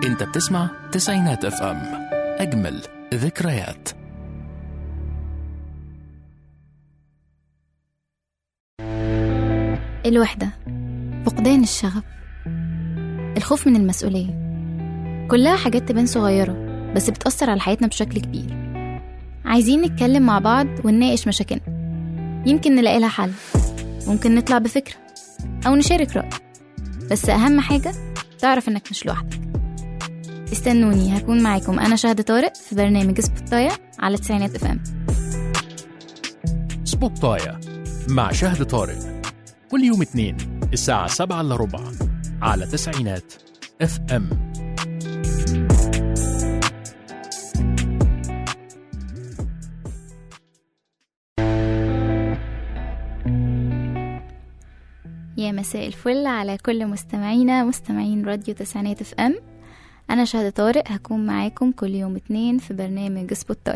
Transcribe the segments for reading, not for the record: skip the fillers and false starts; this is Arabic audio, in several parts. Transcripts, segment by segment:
انت بتسمع تسعينات اف ام، اجمل ذكريات. الوحدة، فقدان الشغف، الخوف من المسؤولية، كلها حاجات تبان صغيرة بس بتأثر على حياتنا بشكل كبير. عايزين نتكلم مع بعض ونناقش مشاكلنا، يمكن نلاقي لها حل، ممكن نطلع بفكرة أو نشارك رأي، بس أهم حاجة تعرف إنك مش لوحدك. استنوني، هكون معاكم أنا شهد طارق في برنامج سبوتاية على تسعينات اف ام. سبوتاية مع شهد طارق كل يوم اثنين الساعة 7:15 على تسعينات اف ام. يا مساء الفل على كل مستمعين راديو تسعينات اف ام. أنا شهد طارق، هكون معاكم كل يوم اثنين في برنامج سبوتاية.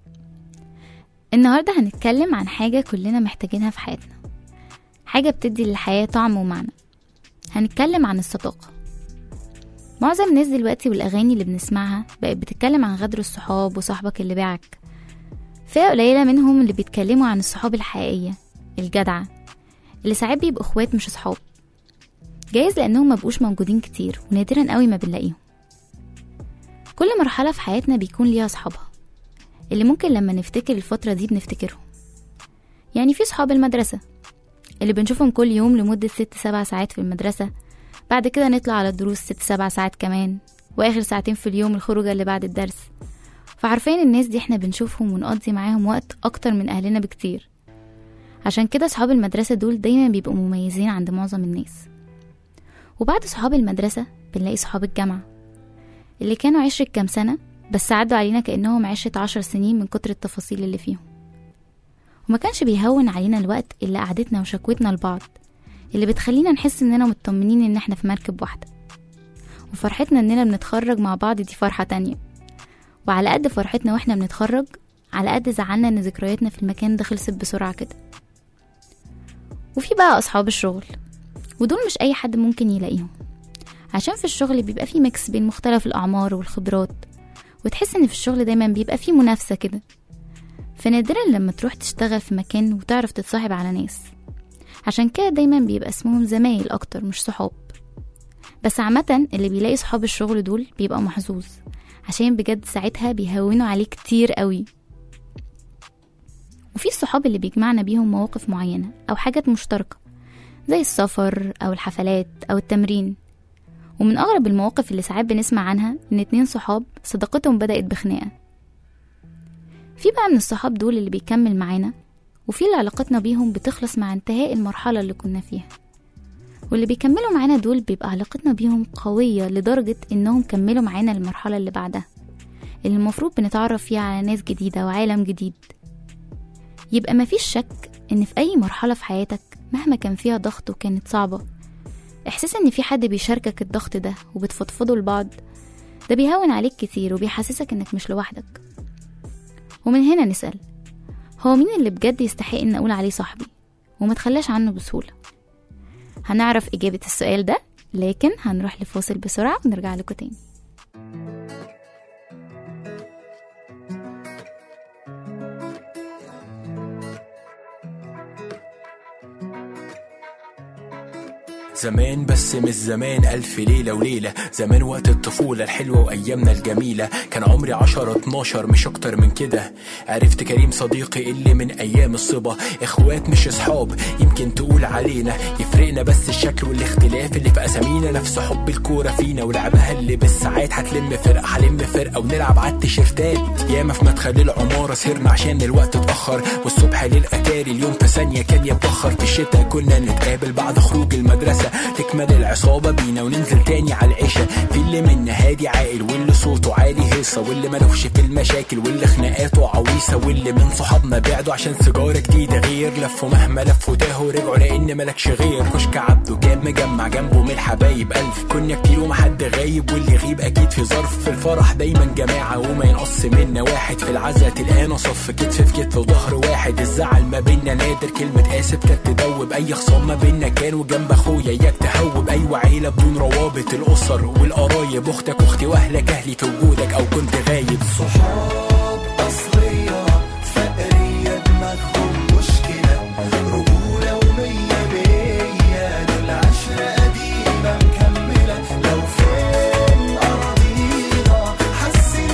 النهاردة هنتكلم عن حاجة كلنا محتاجينها في حياتنا، حاجة بتدي للحياة طعم ومعنى. هنتكلم عن الصداقة. معظم الناس دلوقتي والأغاني اللي بنسمعها بقت بتتكلم عن غدر الصحاب وصاحبك اللي باعك. فئة قليلة منهم اللي بيتكلموا عن الصحاب الحقيقية الجدعة، اللي ساعات بيبقوا اخوات مش صحاب، جايز لأنهم ما بقوش موجودين كتير ونادرا قوي ما بنلاقيهم. كل مرحلة في حياتنا بيكون ليها صحابها اللي ممكن لما نفتكر الفترة دي بنفتكرهم. يعني في صحاب المدرسة اللي بنشوفهم كل يوم لمدة 6-7 ساعات في المدرسة، بعد كده نطلع على الدروس 6-7 ساعات كمان، وآخر ساعتين في اليوم الخروجة اللي بعد الدرس. فعارفين الناس دي احنا بنشوفهم ونقضي معاهم وقت أكتر من أهلنا بكتير. عشان كده صحاب المدرسة دول دايما بيبقوا مميزين عند معظم الناس. وبعد صحاب المدرسة بنلاقي صحاب الجامعة اللي كانوا 10 كام سنة بس عدوا علينا كأنهم 10 سنين من كتر التفاصيل اللي فيهم. وما كانش بيهون علينا الوقت إلا قعدتنا وشكوتنا لبعض، اللي بتخلينا نحس إننا مطمنين إن احنا في مركب واحدة، وفرحتنا إننا بنتخرج مع بعض دي فرحة تانية. وعلى قد فرحتنا واحنا بنتخرج، على قد زعلنا إن ذكرياتنا في المكان ده خلصت بسرعة كده. وفي بقى أصحاب الشغل، ودول مش أي حد ممكن يلاقيهم، عشان في الشغل بيبقى فيه ميكس بين مختلف الأعمار والخبرات، وتحس إن في الشغل دايما بيبقى فيه منافسة كده. فنادرا لما تروح تشتغل في مكان وتعرف تتصاحب على ناس، عشان كده دايما بيبقى اسمهم زمايل أكتر مش صحاب. بس عامة اللي بيلاقي صحاب الشغل دول بيبقى محظوظ، عشان بجد ساعتها بيهونوا عليه كتير قوي. وفي الصحاب اللي بيجمعنا بيهم مواقف معينة أو حاجات مشتركة، زي السفر أو الحفلات أو التمرين. ومن أغرب المواقف اللي ساعات بنسمع عنها إن 2 صحاب صداقتهم بدأت بخناقة. في بقى من الصحاب دول اللي بيكمل معانا، وفي اللي علاقتنا بيهم بتخلص مع انتهاء المرحلة اللي كنا فيها. واللي بيكملوا معانا دول بيبقى علاقتنا بيهم قوية لدرجة إنهم كملوا معانا المرحلة اللي بعدها، اللي المفروض بنتعرف فيها على ناس جديدة وعالم جديد. يبقى مفيش شك إن في أي مرحلة في حياتك مهما كان فيها ضغط وكانت صعبة، إحساس إن في حد بيشاركك الضغط ده وبتفضفضوا لبعض، ده بيهون عليك كتير وبيحسسك إنك مش لوحدك. ومن هنا نسأل، هو مين اللي بجد يستحق إن أقول عليه صاحبي وما تخلاش عنه بسهولة؟ هنعرف إجابة السؤال ده، لكن هنروح لفاصل بسرعة ونرجع لكم تاني. زمان بس مش زمان 1000 ليلة وليلة، زمان وقت الطفولة الحلوة وأيامنا الجميلة. كان عمري 10-12 مش أكتر من كده. عرفت كريم صديقي اللي من أيام الصبا، إخوات مش أصحاب يمكن تقول علينا، يفرقنا بس الشكل والاختلاف اللي في أسامينا. نفس حب الكورة فينا ولعبها اللي بالساعات، هتلم فرقة هلم فرقة ونلعب على التيشيرتات. ياما في مدخل العمارة سهرنا عشان الوقت اتأخر، والصبح للأتاري اليوم في ثانية كان يتبخر. في الشتاء كنا نتقابل بعد خروج المدرسة، تكمل العصابة بينا وننزل تاني على العشاء. في اللي منا هادي عاقل، واللي صوته عالي هيصة، واللي ملوش في المشاكل، واللي خناقاته عويصة، واللي من صحابنا بعدوا عشان سيجارة جديدة غير. لفوا مهما لفوا تاهوا رجعوا لأن ملكش غير. كشك عبده كان مجمع جنبه من الحبايب ألف. كنا كتير ومحد غايب واللي يغيب أكيد في ظرف. في الفرح دايما جماعة وما ينقص منا واحد. في العزا تلقانا صف كتف في كتف وظهر واحد. الزعل ما بينا نادر، كلمة آسف كانت تدوب أي خصام ما بينا كان. وجنب أخويا إياك تهوب. أيوة عيلة بدون روابط، الأسر والقرايب، أختك أختي وأهلك أهلي في وجودك أو كنت غايب. صحاب أصلية فقرية دماغهم مشكلة، رجولة ومية مية، دول عشرة قديمة مكملة. لو فين أراضينا حاسين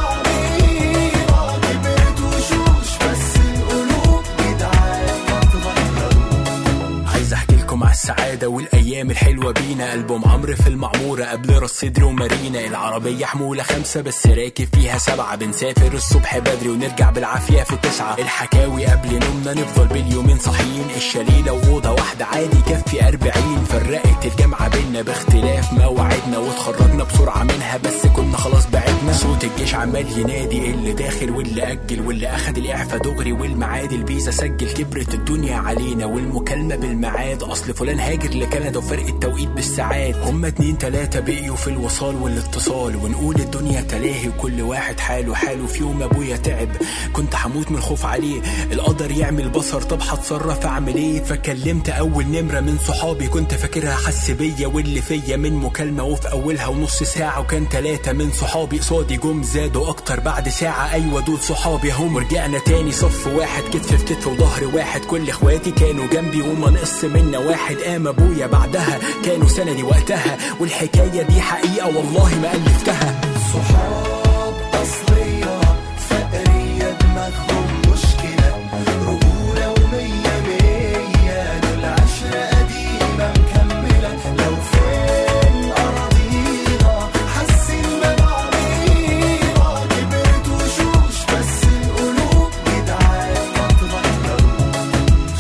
ببعضينا، كبرت وشوش بس القلوب جدعان ما تغيروش. عايز أحكي لكم على السعادة والأيام الحلوة بينا. ألبوم عمرو في المعمورة قبل راس صدري ومارينا. العربية حمولة 5 بس راكب فيها 7. بنسافر الصبح بدري ونرجع بالعافية في 9. الحكاوي قبل نومنا نفضل باليومين صاحيين. الشاليه وأوضة واحدة عادي كفي 40. فرقت الجامعة بينا باختلاف مواعيدنا، واتخرجنا بسرعة منها بس كنا خلاص بعدنا. صوت الجيش عمال ينادي اللي داخل واللي أجل، واللي أخد الإعفاء دغري والمعاد الفيزا سجل. كبرت الدنيا علينا والمكالمة بالمعاد، أصل فلان هاجر لكندا وفرق التوقيت بالساعات. هما 2 3 بقيوا في الوصال والاتصال، ونقول الدنيا تلاهي وكل واحد حاله حاله. في يوم أبويا تعب كنت هموت من الخوف عليه، القدر يعمل بصر طب هتصرف أعمل إيه؟ فكلمت أول نمرة من صحابي كنت فاكرها حس بيا واللي فيا من مكالمة، وفي أولها ونص ساعة وكان 3 من صحابي قصادي جم زادوا أكتر بعد ساعة. أيوة دول صحابي هم. ورجعنا تاني صف واحد كتف في كتف وظهر واحد. كل إخواتي كانوا جنبي وما نقص منا واحد. قام أبويا بعدها كانوا سندي وقتها، والحكاية دي حقيقة والله ما ألفتها. صحاب أصلية فقرية دماغهم مشكلة، رجولة ومية مية، دول عشرة قديمة مكملة. لو فين أراضينا حاسين ببعضينا، كبرت وشوش بس القلوب جدعان ما تغيروش.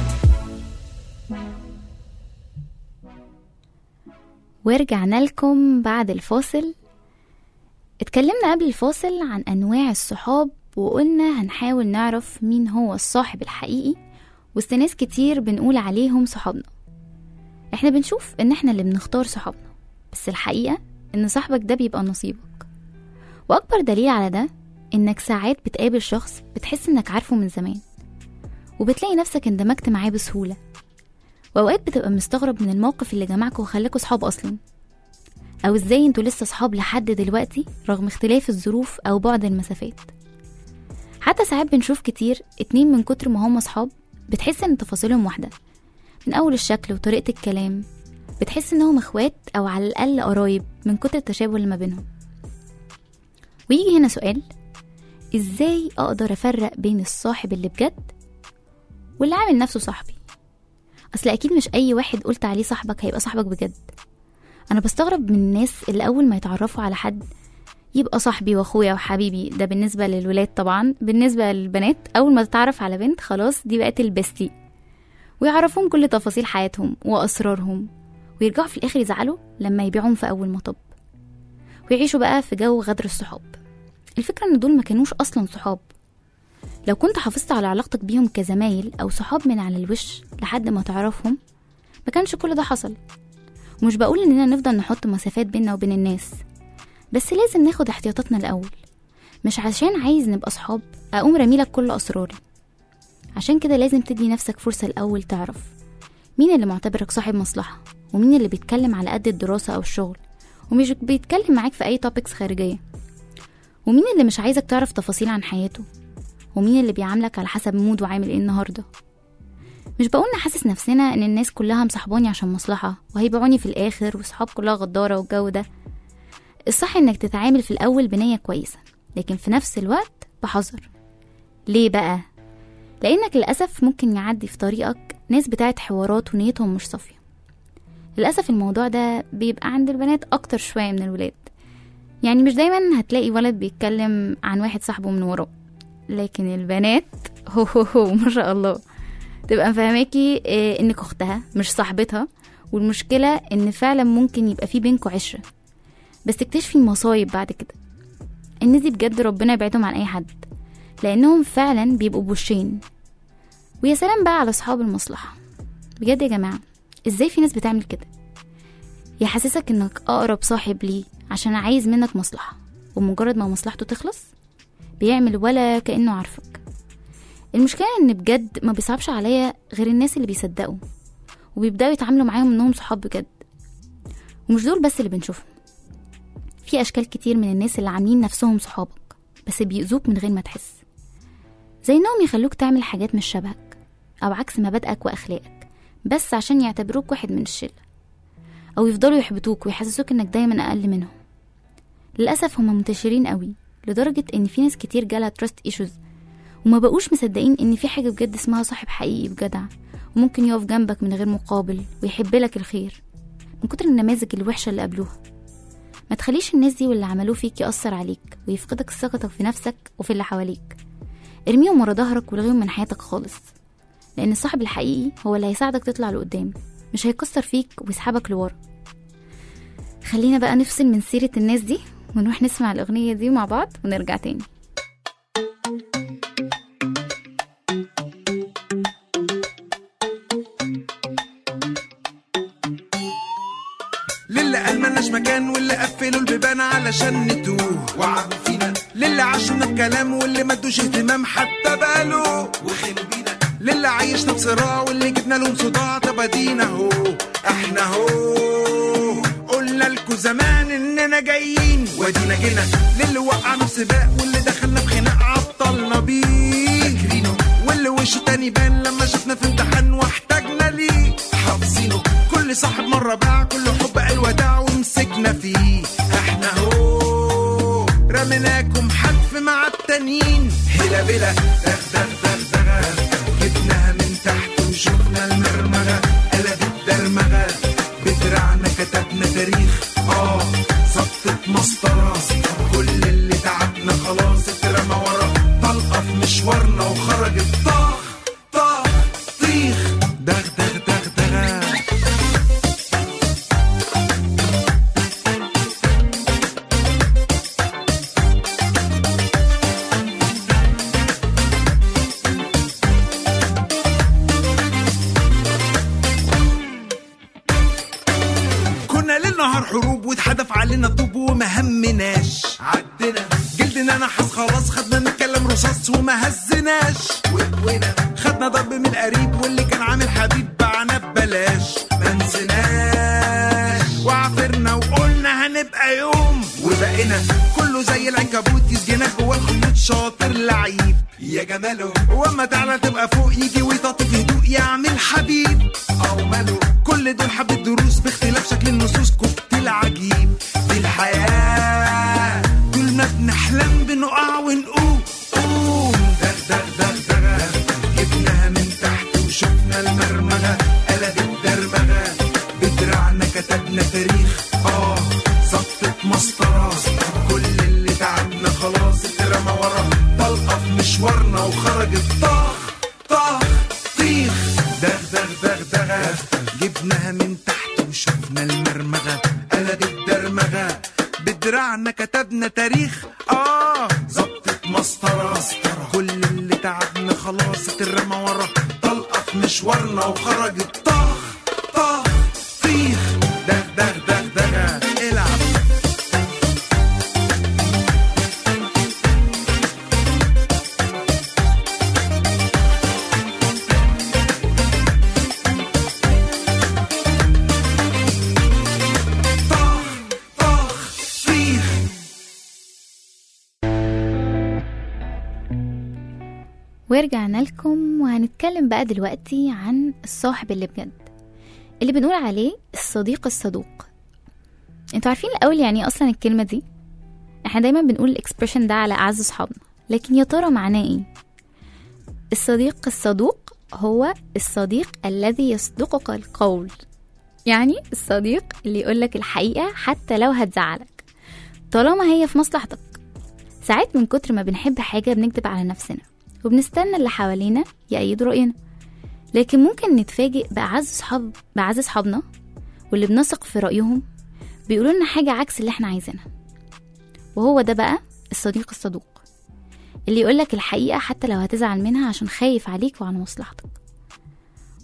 ورجعنا لكم بعد الفاصل. اتكلمنا قبل الفاصل عن أنواع الصحاب، وقلنا هنحاول نعرف مين هو الصاحب الحقيقي وسط ناس كتير بنقول عليهم صحابنا. احنا بنشوف ان احنا اللي بنختار صحابنا، بس الحقيقة ان صاحبك ده بيبقى نصيبك. واكبر دليل على ده انك ساعات بتقابل شخص بتحس انك عارفه من زمان، وبتلاقي نفسك اندمجت معاه بسهولة، واوقات بتبقى مستغرب من الموقف اللي جمعكوا وخلاكوا صحاب اصلا، او ازاي انتوا لسه صحاب لحد دلوقتي رغم اختلاف الظروف او بعد المسافات. حتى ساعات بنشوف كتير 2 من كتر ما هم صحاب بتحس ان تفاصيلهم واحدة، من اول الشكل وطريقة الكلام بتحس انهم اخوات او على الاقل قرايب من كتر التشابه اللي ما بينهم. ويجي هنا سؤال، ازاي اقدر افرق بين الصاحب اللي بجد واللي عامل نفسه صاحبي؟ اصل اكيد مش اي واحد قلت عليه صاحبك هيبقى صاحبك بجد. انا بستغرب من الناس اللي اول ما يتعرفوا على حد يبقى صاحبي واخويا وحبيبي. ده بالنسبة للولاد، طبعا بالنسبة للبنات اول ما تتعرف على بنت خلاص دي بقت البستي، ويعرفون كل تفاصيل حياتهم واسرارهم، ويرجعوا في الاخر يزعلوا لما يبيعهم في اول مطب، ويعيشوا بقى في جو غدر الصحاب. الفكرة ان دول ما كانوش اصلا صحاب. لو كنت حافظت على علاقتك بيهم كزمايل او صحاب من على الوش لحد ما تعرفهم ما كانش كل ده حصل. ومش بقول اننا نفضل نحط مسافات بيننا وبين الناس، بس لازم ناخد احتياطاتنا الاول. مش عشان عايز نبقى صحاب اقوم رميلك كل اسراري. عشان كده لازم تدي نفسك فرصة الاول تعرف مين اللي معتبرك صاحب مصلحة، ومين اللي بيتكلم على قد الدراسة او الشغل ومش بيتكلم معاك في اي توبكس خارجية، ومين اللي مش عايزك تعرف تفاصيل عن حياته، ومين اللي بيعاملك على حسب مود وعامل ايه النهاردة. مش بقول نحسس نفسنا ان الناس كلها مصاحبوني عشان مصلحة وهيبيعوني في الاخر وصحاب كلها غدارة والجو ده. الصح انك تتعامل في الاول بنية كويسة، لكن في نفس الوقت بحذر. ليه بقى؟ لانك للأسف ممكن يعدي في طريقك ناس بتاعت حوارات ونيتهم مش صافية. للأسف الموضوع ده بيبقى عند البنات اكتر شوية من الولاد. يعني مش دايما هتلاقي ولد بيتكلم عن واحد صاحبه من وراه، لكن البنات هو ما شاء الله تبقى فهماكي انك اختها مش صاحبتها. والمشكلة ان فعلا ممكن يبقى في بينكوا عشرة، بس تكتشفي مصايب بعد كده ان دي بجد ربنا يبعدهم عن اي حد، لانهم فعلا بيبقوا بوشين. ويا سلام بقى على اصحاب المصلحة. بجد يا جماعة ازاي في ناس بتعمل كده؟ يحسسك انك اقرب صاحب ليه عشان عايز منك مصلحة، ومجرد ما مصلحته تخلص بيعمل ولا كأنه عارفك. المشكلة ان بجد ما بيصعبش عليا غير الناس اللي بيصدقوا وبيبدأوا يتعاملوا معاهم انهم صحاب بجد. ومش دول بس اللي بنشوفهم، في اشكال كتير من الناس اللي عاملين نفسهم صحابك بس بيؤذوك من غير ما تحس، زي انهم يخلوك تعمل حاجات مش شبهك او عكس مبادئك واخلاقك بس عشان يعتبروك واحد من الشلة، او يفضلوا يحبطوك ويحسسوك انك دايما اقل منهم. للاسف هم منتشرين قوي لدرجة ان في ناس كتير جالها تراست ايشوز وما بقوش مصدقين ان في حاجة بجد اسمها صاحب حقيقي بجدع وممكن يقف جنبك من غير مقابل ويحب لك الخير من كتر النماذج الوحشة اللي قابلوها. ما تخليش الناس دي واللي عملوه فيك يأثر عليك ويفقدك ثقتك في نفسك وفي اللي حواليك. ارميهم ورا ظهرك والغيهم من حياتك خالص، لان الصاحب الحقيقي هو اللي هيساعدك تطلع لقدام، مش هيكسر فيك ويسحبك لورا. خلينا بقى نفصل من سيرة الناس دي ونروح نسمع الأغنية دي مع بعض ونرجع تاني. للي قال ملناش مكان واللي قفلوا البيبان علشان نتوه وعبوا فينا، للي عاشونا بكلام واللي مدوش اهتمام حتى باله وخلوا بينا، للي عايشنا بصراع واللي جبنا لهم صداع. طب ادينا اهو احنا اهو قلنا لكم زمان اننا جايين وادينا جينا، للي وقعنا في سباق واللي دخلنا في خناق عطلنا بيه فاكرينه، واللي وشه تاني بان لما شفنا في امتحان واحتاجنا ليه حافظينه. كل صاحب مرة باع كل حب قال وداع ومسكنا فيه. احنا هو رميناكم حتف مع التانيين، هلا بلا دغ دغ دغ دغ جبناها من تحت وشفنا المرمغة قلبت درمغة بدراعنا كتبنا تاريخ صفت مسطرة. كل اللي تعبنا خلاص اترمى ورا طلقة في مشوارنا وخرجت طاخ طاخ طيخ دغ دغ دغ دغ. حروب واتحدف علينا طوب وما همناش عدنا جلدنا نحس خلاص خدنا نتكلم رصاص وما هزناش وقوينا خدنا ضرب من القريب واللي كان عامل حبيب باعنا ببلاش ما نسيناش وعفرنا وقلنا هنبقى يوم وبقينا كله زي العنكبوت يسجنك جوه الخيوط شاطر لعيب يا جماله، واما تعالى تبقى فوق يجي ويطاطي في هدوء يعمل حبيب او ماله. كل دول حبة دروس باختلاف شكل النصوص كفت العجيب دي الحياة. كل ما بنحلم بنقع ونقوم دغ دغ دغ دغ جبناها من تحت وشفنا المرمغة قلبت درمغة بدراعنا كتبنا تاريخ صفت مسطرة. كل اللي تعبنا خلاص اترمى ورا طلقة في مشوارنا وخرجت طاخ طاخ طيخ دغ دغ دغ دغ جبناها من تحت وشفنا المرمغة قلبت درمغة بدراعنا كتبنا تاريخ ظبطت مسطرة. كل اللي تعبنا خلاص اترمى ورا طلقة في مشوارنا وخرجت طاخ طاخ طيخ دغ دغ دغ دغ. العب ورجعنا لكم وهنتكلم بقى دلوقتي عن الصاحب اللي بجد اللي بنقول عليه الصديق الصدوق. انتوا عارفين الأول يعني أصلا الكلمة دي؟ احنا دايما بنقول الاكسبريشن ده على أعز صحابنا، لكن يا ترى معناه ايه؟ الصديق الصدوق هو الصديق الذي يصدقك القول، يعني الصديق اللي يقولك الحقيقة حتى لو هتزعلك طالما هي في مصلحتك. ساعات من كتر ما بنحب حاجة بنكذب على نفسنا وبنستنى اللي حوالينا يأيدوا رأينا، لكن ممكن نتفاجئ بأعز صحابنا واللي بنثق في رأيهم بيقولوا لنا حاجة عكس اللي احنا عايزينها. وهو ده بقى الصديق الصدوق اللي يقولك الحقيقة حتى لو هتزعل منها عشان خايف عليك وعن مصلحتك.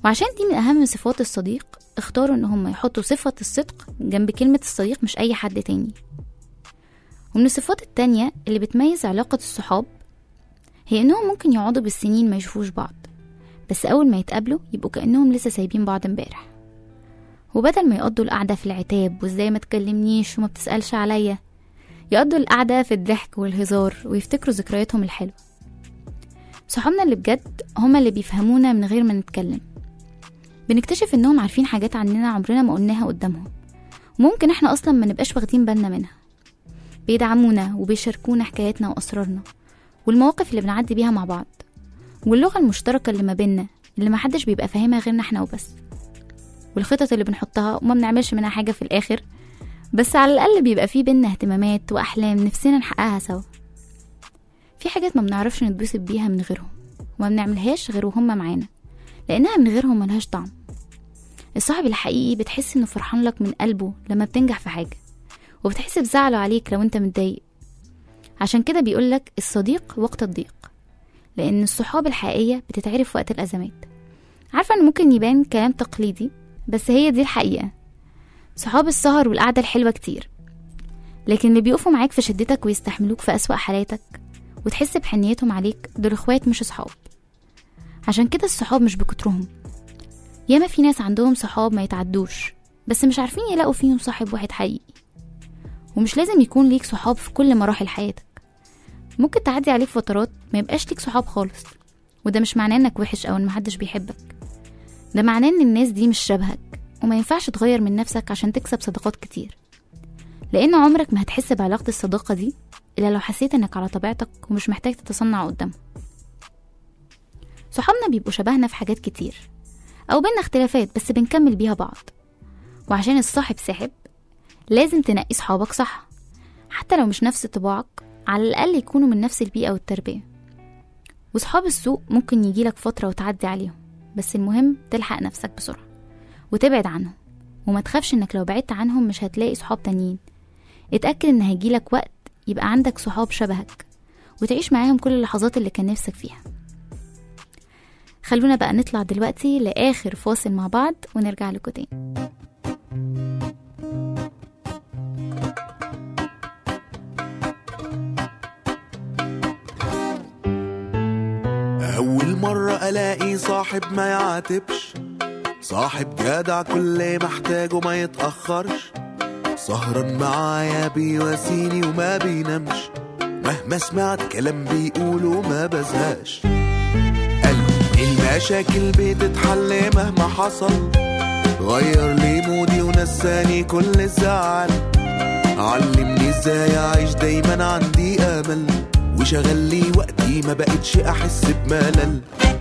وعشان دي من أهم صفات الصديق اختاروا إن هم يحطوا صفة الصدق جنب كلمة الصديق مش أي حد تاني. ومن الصفات التانية اللي بتميز علاقة الصحاب هي إنهم ممكن يقعدوا بالسنين ما يشوفوش بعض، بس أول ما يتقابلوا يبقوا كأنهم لسه سايبين بعض امبارح. وبدل ما يقضوا القعدة في العتاب وازاي ما تكلمنيش وما بتسألش عليا، يقضوا القعدة في الضحك والهزار ويفتكروا ذكرياتهم الحلوة. صحابنا اللي بجد هما اللي بيفهمونا من غير ما نتكلم. بنكتشف إنهم عارفين حاجات عننا عمرنا ما قلناها قدامهم، وممكن احنا أصلا ما نبقاش واخدين بالنا منها. بيدعمونا وبيشاركونا حكاياتنا وأسرارنا والمواقف اللي بنعدي بيها مع بعض، واللغة المشتركة اللي ما بيننا اللي ما حدش بيبقى فاهمها غيرنا احنا وبس، والخطط اللي بنحطها وما بنعملش منها حاجة في الآخر، بس على الأقل بيبقى فيه بينا اهتمامات وأحلام نفسنا نحققها سوا. في حاجات ما بنعرفش نتبسط بيها من غيرهم، وما بنعملهاش غير وهم معانا، لأنها من غيرهم ملهاش طعم. الصاحب الحقيقي بتحس إنه فرحان لك من قلبه لما بتنجح في حاجة، وبتحس بزعله عليك لو انت متضايق. عشان كده بيقولك الصديق وقت الضيق، لأن الصحاب الحقيقية بتتعرف وقت الأزمات. عارفة إن ممكن يبان كلام تقليدي، بس هي دي الحقيقة. صحاب السهر والقعدة الحلوة كتير، لكن اللي بيقفوا معاك في شدتك ويستحملوك في أسوأ حالاتك وتحس بحنيتهم عليك دول اخوات مش صحاب. عشان كده الصحاب مش بكترهم. ياما في ناس عندهم صحاب ما يتعدوش، بس مش عارفين يلاقوا فيهم صاحب واحد حقيقي. ومش لازم يكون ليك صحاب في كل مراحل حياتك، ممكن تعدي عليك فترات ما يبقاش ليك صحاب خالص، وده مش معناه انك وحش او ان محدش بيحبك. ده معناه ان الناس دي مش شبهك، وما ينفعش تغير من نفسك عشان تكسب صداقات كتير، لان عمرك ما هتحس بعلاقة الصداقة دي الا لو حسيت انك على طبيعتك ومش محتاج تتصنع قدامهم. صحابنا بيبقوا شبهنا في حاجات كتير، او بينا اختلافات بس بنكمل بيها بعض. وعشان الصاحب ساحب لازم تنقي صحابك صح، حتى لو مش نفس طباعك على الأقل يكونوا من نفس البيئة والتربية. وصحاب السوق ممكن يجيلك فترة وتعدي عليهم، بس المهم تلحق نفسك بسرعة وتبعد عنهم، وما تخافش انك لو بعدت عنهم مش هتلاقي صحاب تانيين. اتأكد ان هيجيلك وقت يبقى عندك صحاب شبهك وتعيش معاهم كل اللحظات اللي كان نفسك فيها. خلونا بقى نطلع دلوقتي لآخر فاصل مع بعض ونرجع لكم تاني. أول مرة ألاقي صاحب ما يعاتبش، صاحب جدع كل محتاجه ما يتأخرش، سهران معايا بيواسيني وما بينامش، مهما سمعت كلام بيقوله ما بزهقش. قلبي المشاكل بتتحل مهما حصل، غير لي مودي ونساني كل الزعل، علمني ازاي اعيش دايما عندي امل، وشغل لي وقتي ما بقتش احس بملل.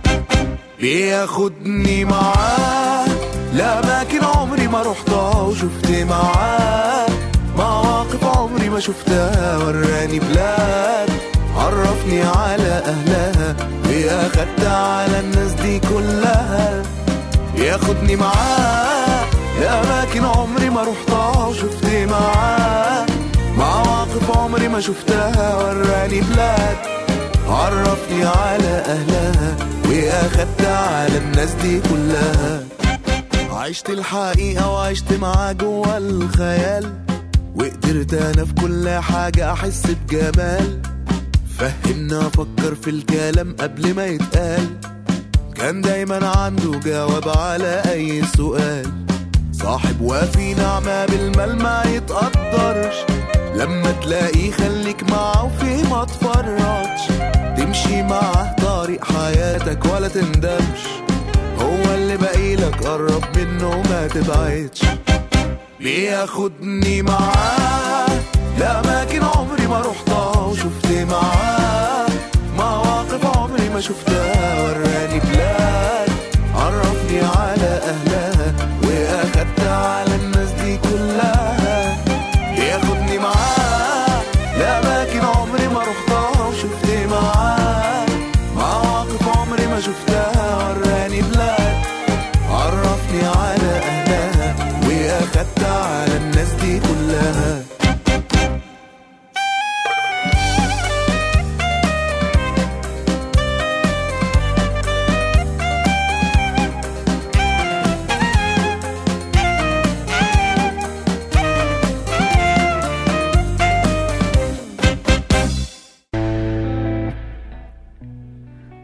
بياخدني معاه لأماكن عمري ما رحتها، وشفت معاه مواقف عمري ما شفتها، وراني بلاد عرفني على أهلها، وأخدت على الناس دي كلها. ياخدني معاه لأماكن عمري ما رحتها، وشفت معاه مواقف عمري ما شفتها، وراني بلاد عرفني على أهلها، وأخدت على الناس دي كلها. عشت الحقيقة وعشت معاه جوا الخيال، وقدرت أنا في كل حاجة أحس بجمال، فهمنا أفكر في الكلام قبل ما يتقال، كان دايما عنده جواب على أي سؤال. صاحب وفي نعمة بالمال ما يتقدرش، لما تلاقيه خليك معه وفيه ما تفرطش، تمشي معه طريق حياتك ولا تندمش، هو اللي باقيلك قرب منه ما تبعدش. بياخدني معاه لأماكن عمري ما رحتها، وشفت معاه مواقف عمري ما شفتها، وراني بلاد عرفني على أهلها، وأخدت على الناس دي كلها. بياخدني معاه لأماكن عمري ما رحتها، وشفت معاه مواقف عمري ما شفتها، وراني بلاد عرفني على أهلها، وأخدت على الناس دي كلها.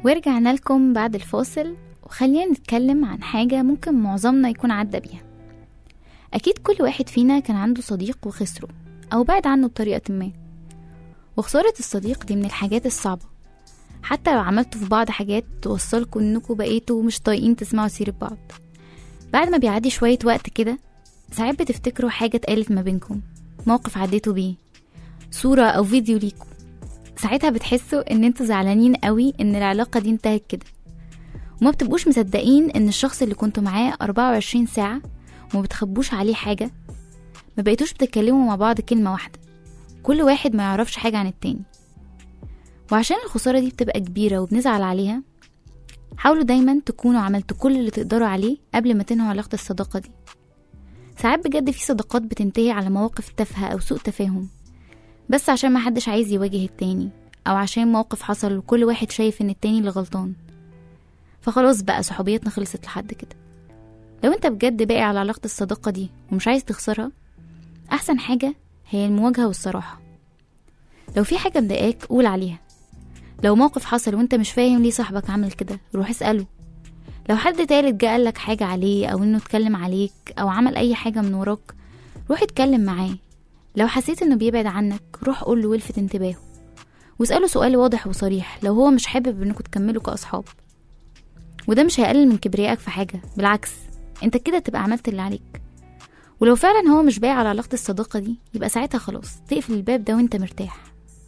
ورجعنا لكم بعد الفاصل، وخلينا نتكلم عن حاجة ممكن معظمنا يكون عدى بيها. أكيد كل واحد فينا كان عنده صديق وخسره أو بعد عنه بطريقة ما، وخسارة الصديق دي من الحاجات الصعبة، حتى لو عملتوا في بعض حاجات توصلكوا انكوا بقيتوا مش طايقين تسمعوا سيرة بعض. بعد ما بيعدي شوية وقت كده ساعات بتفتكروا حاجة اتقالت ما بينكم، موقف عديتوا بيه، صورة أو فيديو ليكوا. ساعتها بتحسوا ان انتوا زعلانين قوي ان العلاقة دي انتهت كده، وما بتبقوش مصدقين ان الشخص اللي كنتوا معاه 24 ساعة وما بتخبوش عليه حاجة، ما بقيتوش بتتكلموا مع بعض كلمة واحدة، كل واحد ما يعرفش حاجة عن التاني. وعشان الخسارة دي بتبقى كبيرة وبنزعل عليها، حاولوا دايما تكونوا عملتوا كل اللي تقدروا عليه قبل ما تنهوا علاقة الصداقة دي. ساعات بجد في صداقات بتنتهي على مواقف تافهة أو سوء تفاهم، بس عشان ما حدش عايز يواجه التاني، أو عشان موقف حصل وكل واحد شايف ان التاني اللي غلطان، فخلاص بقى صحوبيتنا خلصت لحد كده. لو انت بجد باقي على علاقة الصداقة دي ومش عايز تخسرها، أحسن حاجة هي المواجهة والصراحة. لو في حاجة مضايقاك قول عليها، لو موقف حصل وانت مش فاهم ليه صاحبك عمل كده روح اسأله. لو حد تالت جه قالك حاجة عليه او انه اتكلم عليك او عمل اي حاجة من وراك، روح اتكلم معاه. لو حسيت انه بيبعد عنك روح قوله والفت انتباهه، واسأله سؤال واضح وصريح لو هو مش حابب انكم تكملوا كأصحاب. وده مش هيقلل من كبريائك في حاجة، بالعكس انت كده تبقى عملت اللي عليك. ولو فعلا هو مش باقي على علاقة الصداقة دي، يبقى ساعتها خلاص تقفل الباب ده وانت مرتاح.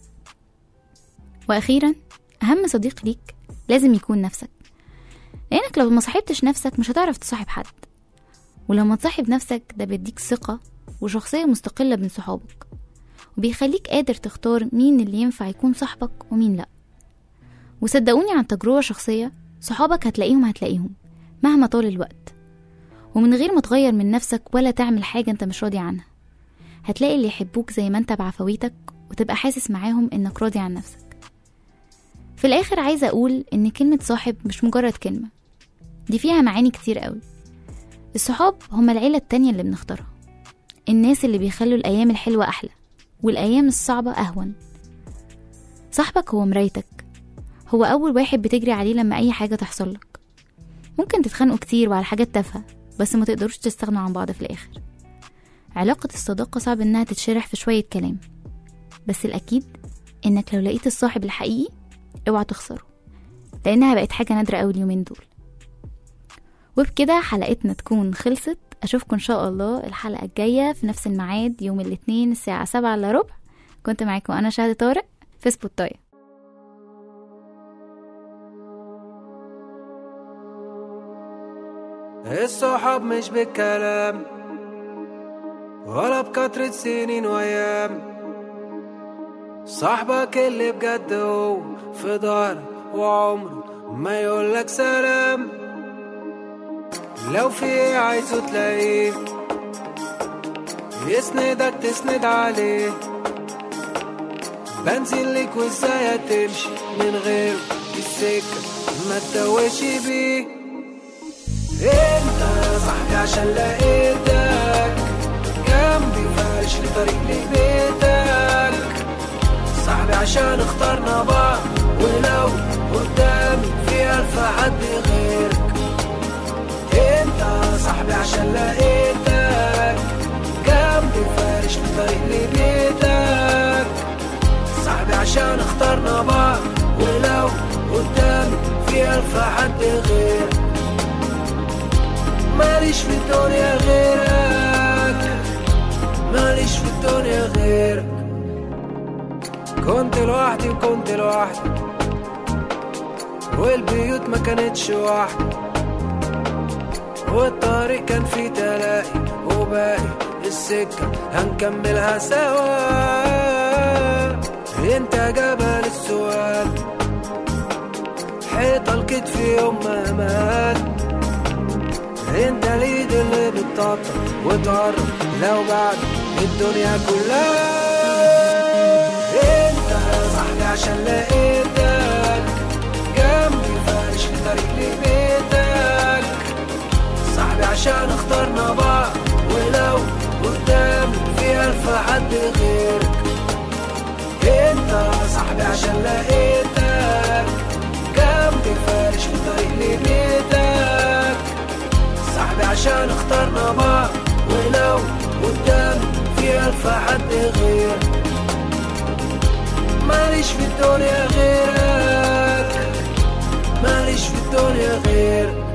واخيرا اهم صديق ليك لازم يكون نفسك، لانك لو ما صاحبتش نفسك مش هتعرف تصاحب حد، ولما تصاحب نفسك ده بيديك ثقة وشخصية مستقلة بين صحابك، وبيخليك قادر تختار مين اللي ينفع يكون صاحبك ومين لا. وصدقوني عن تجربة شخصية، صحابك هتلاقيهم مهما طال الوقت، ومن غير ما تغير من نفسك ولا تعمل حاجة انت مش راضي عنها، هتلاقي اللي يحبوك زي ما انت بعفويتك، وتبقى حاسس معاهم انك راضي عن نفسك. في الاخر عايزة اقول ان كلمة صاحب مش مجرد كلمة، دي فيها معاني كتير قوي. الصحاب هم العيلة التانية اللي بنختارها، الناس اللي بيخلوا الايام الحلوة احلى والايام الصعبة اهون. صاحبك هو مرايتك، هو اول واحد بتجري عليه لما اي حاجة تحصل لك. ممكن تتخانقوا كتير وعلى حاجات تافهة، بس ما تقدروش تستغنوا عن بعض في الاخر. علاقة الصداقة صعب انها تتشرح في شوية كلام، بس الاكيد انك لو لقيت الصاحب الحقيقي اوعى تخسره، لانها بقت حاجة نادرة قوي اليومين دول. وبكده حلقتنا تكون خلصت. اشوفكم ان شاء الله الحلقة الجاية في نفس الميعاد يوم الاثنين الساعة 7:15. كنت معاكم انا شهد طارق في سبوتاية. الصحاب مش بالكلام ولا بكترة سنين وايام، صاحبك اللي بجد هو في ظهرك وعمره ما يقولك سلام. لو في ايه عايزه تلاقيه، يسندك تسند عليه، بنزل لك وازاي هتمشي من غيره السكة ما تتوهش بيه. انت صاحبي عشان لقيتك جنبي فارش لطريق لبيتك، صاحبي عشان اخترنا بعض ولو قدامي في ألف حد غيرك. انت صاحبي عشان لقيتك جنبي فارش لطريق لبيتك، صاحبي عشان اخترنا بعض ولو قدامي في ألف حد غيرك. ماليش في الدنيا غيرك، ماليش في الدنيا غيرك. كنت لوحدي وكنت لوحدي، والبيوت ما كانتش واحدة، والطريق كان فيه تلاقي، وباقي السكة هنكملها سوا. انت جبل السؤال، حيطة الكتف يوم ما مات، انت اليد اللي بتطبطب وتقرب لو بعد الدنيا كلها. انت صاحبي عشان لقيتك جنبي فارش لطريق لبيتك، صاحبي عشان اخترنا بعض ولو قدامي في ألف حد غيرك. انت صاحبي عشان لقيتك جنبي غير، ماليش في الدنيا غيرك، ماليش في الدنيا غير